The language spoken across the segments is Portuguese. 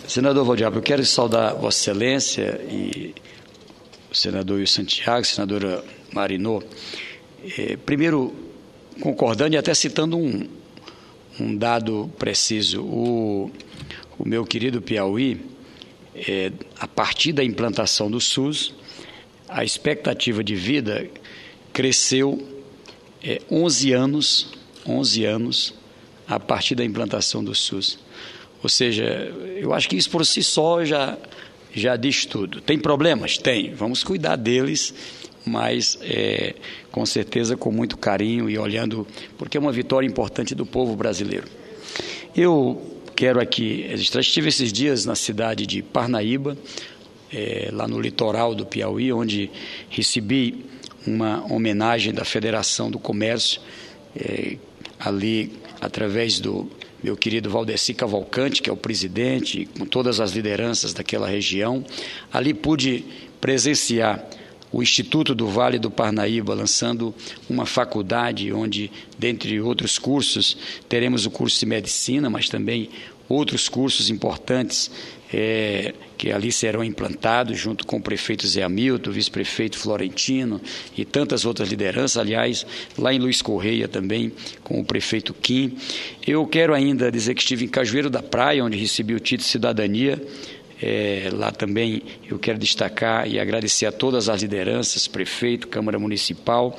Senador Valdiabo, eu quero saudar Vossa Excelência e o senador Wilson Santiago, senadora Marinô, primeiro concordando e até citando um dado preciso. O meu querido Piauí, a partir da implantação do SUS, a expectativa de vida cresceu 11 anos a partir da implantação do SUS. Ou seja, eu acho que isso por si só já diz tudo. Tem problemas? Tem. Vamos cuidar deles, mas com certeza com muito carinho e olhando, porque é uma vitória importante do povo brasileiro. Eu quero aqui registrar, estive esses dias na cidade de Parnaíba, lá no litoral do Piauí, onde recebi uma homenagem da Federação do Comércio, ali através do meu querido Valdeci Cavalcante, que é o presidente, com todas as lideranças daquela região. Ali pude presenciar o Instituto do Vale do Parnaíba lançando uma faculdade onde, dentre outros cursos, teremos o curso de medicina, mas também outros cursos importantes que ali serão implantados, junto com o prefeito Zé Hamilton, o vice-prefeito Florentino e tantas outras lideranças, aliás, lá em Luiz Correia também, com o prefeito Kim. Eu quero ainda dizer que estive em Cajueiro da Praia, onde recebi o título de cidadania. Lá também eu quero destacar e agradecer a todas as lideranças, prefeito, Câmara Municipal,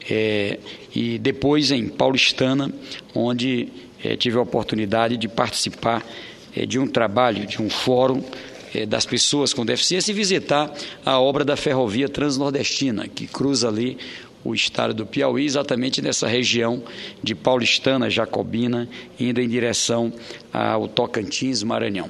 e depois em Paulistana, onde tive a oportunidade de participar de um trabalho, de um fórum das pessoas com deficiência e visitar a obra da ferrovia transnordestina, que cruza ali o estado do Piauí, exatamente nessa região de Paulistana, Jacobina, indo em direção ao Tocantins, Maranhão.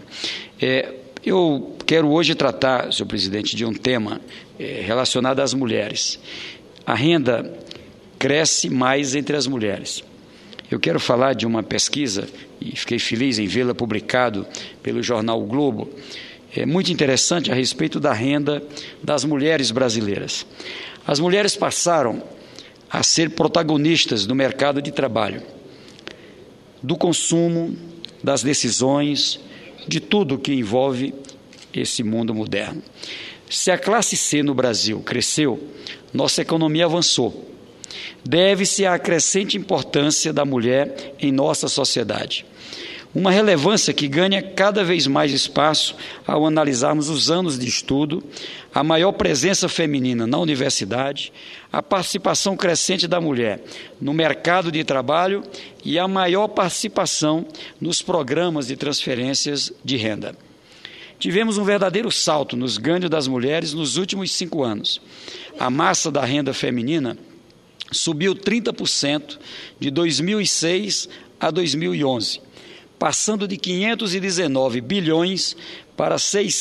Eu quero hoje tratar, senhor presidente, de um tema relacionado às mulheres. A renda cresce mais entre as mulheres. Eu quero falar de uma pesquisa, e fiquei feliz em vê-la publicado pelo jornal o Globo, muito interessante a respeito da renda das mulheres brasileiras. As mulheres passaram a ser protagonistas do mercado de trabalho, do consumo, das decisões, de tudo que envolve esse mundo moderno. Se a classe C no Brasil cresceu, nossa economia avançou. Deve-se à crescente importância da mulher em nossa sociedade. Uma relevância que ganha cada vez mais espaço ao analisarmos os anos de estudo, a maior presença feminina na universidade, a participação crescente da mulher no mercado de trabalho e a maior participação nos programas de transferências de renda. Tivemos um verdadeiro salto nos ganhos das mulheres nos últimos 5 anos. A massa da renda feminina subiu 30% de 2006 a 2011, passando de 519 bilhões para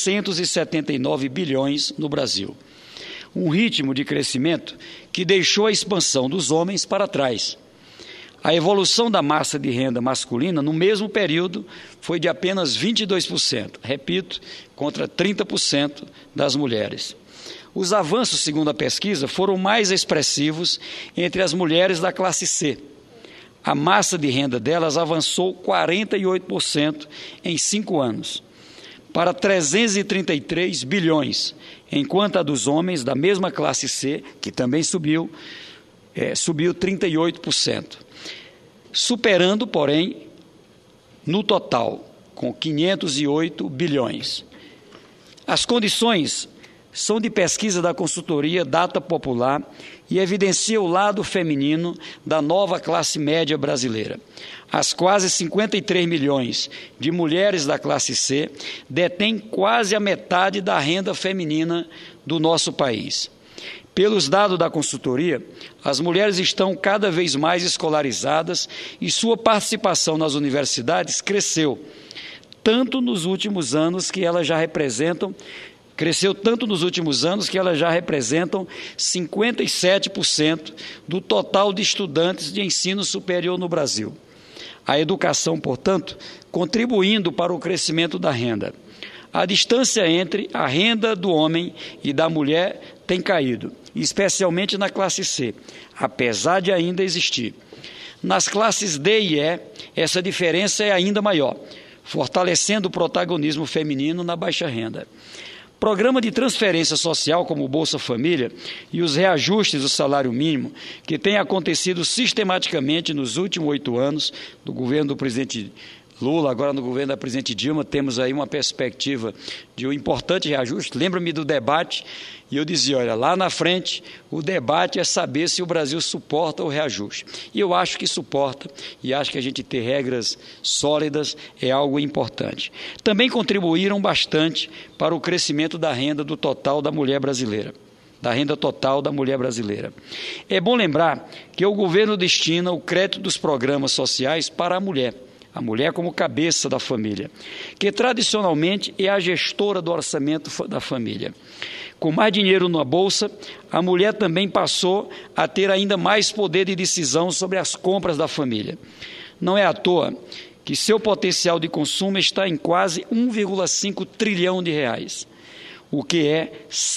679 bilhões no Brasil. Um ritmo de crescimento que deixou a expansão dos homens para trás. A evolução da massa de renda masculina no mesmo período foi de apenas 22%, repito, contra 30% das mulheres. Os avanços, segundo a pesquisa, foram mais expressivos entre as mulheres da classe C. A massa de renda delas avançou 48% em 5 anos, para 333 bilhões, enquanto a dos homens da mesma classe C, que também subiu 38%, superando, porém, no total, com 508 bilhões. As condições são de pesquisa da consultoria Data Popular e evidencia o lado feminino da nova classe média brasileira. As quase 53 milhões de mulheres da classe C detêm quase a metade da renda feminina do nosso país. Pelos dados da consultoria, as mulheres estão cada vez mais escolarizadas e sua participação nas universidades cresceu, tanto nos últimos anos que elas já representam 57% do total de estudantes de ensino superior no Brasil. A educação, portanto, contribuindo para o crescimento da renda. A distância entre a renda do homem e da mulher tem caído, especialmente na classe C, apesar de ainda existir. Nas classes D e E, essa diferença é ainda maior. fortalecendo o protagonismo feminino na baixa renda. Programa de transferência social como o Bolsa Família e os reajustes do salário mínimo, que têm acontecido sistematicamente nos últimos 8 anos do governo do presidente Lula, agora no governo da presidente Dilma, temos aí uma perspectiva de um importante reajuste. Lembro-me do debate e eu dizia, olha, lá na frente o debate é saber se o Brasil suporta o reajuste. E eu acho que suporta e acho que a gente ter regras sólidas é algo importante. Também contribuíram bastante para o crescimento da renda do total da mulher brasileira. Da renda total da mulher brasileira. É bom lembrar que o governo destina o crédito dos programas sociais para a mulher como cabeça da família, que tradicionalmente é a gestora do orçamento da família. Com mais dinheiro na bolsa, a mulher também passou a ter ainda mais poder de decisão sobre as compras da família. Não é à toa que seu potencial de consumo está em quase 1,5 trilhão de reais, o que é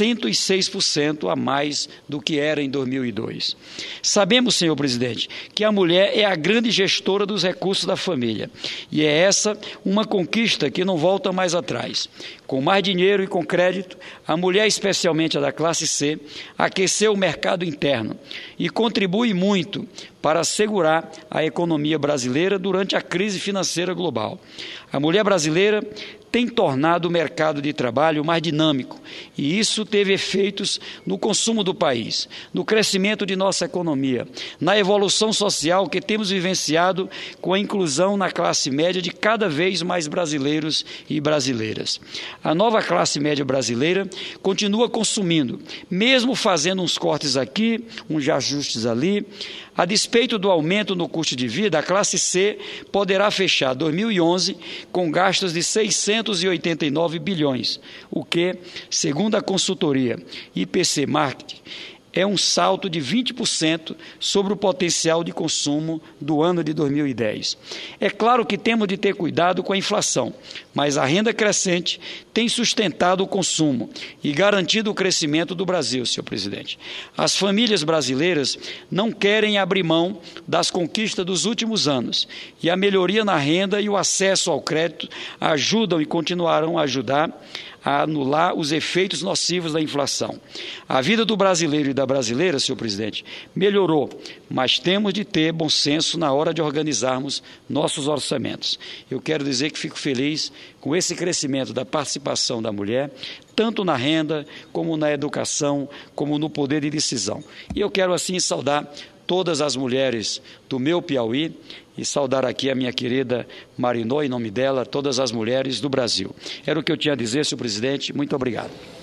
106% a mais do que era em 2002. Sabemos, senhor presidente, que a mulher é a grande gestora dos recursos da família, e é essa uma conquista que não volta mais atrás. Com mais dinheiro e com crédito, a mulher, especialmente a da classe C, aqueceu o mercado interno e contribui muito para assegurar a economia brasileira durante a crise financeira global. A mulher brasileira tem tornado o mercado de trabalho mais dinâmico, e isso teve efeitos no consumo do país, no crescimento de nossa economia, na evolução social que temos vivenciado com a inclusão na classe média de cada vez mais brasileiros e brasileiras. A nova classe média brasileira continua consumindo, mesmo fazendo uns cortes aqui, uns ajustes ali. A despeito do aumento no custo de vida, a classe C poderá fechar 2011 com gastos de 689 bilhões, o que, segundo a consultoria IPC Marketing, é um salto de 20% sobre o potencial de consumo do ano de 2010. É claro que temos de ter cuidado com a inflação, mas a renda crescente tem sustentado o consumo e garantido o crescimento do Brasil, senhor presidente. As famílias brasileiras não querem abrir mão das conquistas dos últimos anos, e a melhoria na renda e o acesso ao crédito ajudam e continuarão a ajudar a anular os efeitos nocivos da inflação. A vida do brasileiro e da brasileira, senhor presidente, melhorou, mas temos de ter bom senso na hora de organizarmos nossos orçamentos. Eu quero dizer que fico feliz com esse crescimento da participação da mulher, tanto na renda, como na educação, como no poder de decisão. E eu quero, assim, saudar todas as mulheres do meu Piauí e saudar aqui a minha querida Marinô, em nome dela, todas as mulheres do Brasil. Era o que eu tinha a dizer, senhor presidente. Muito obrigado.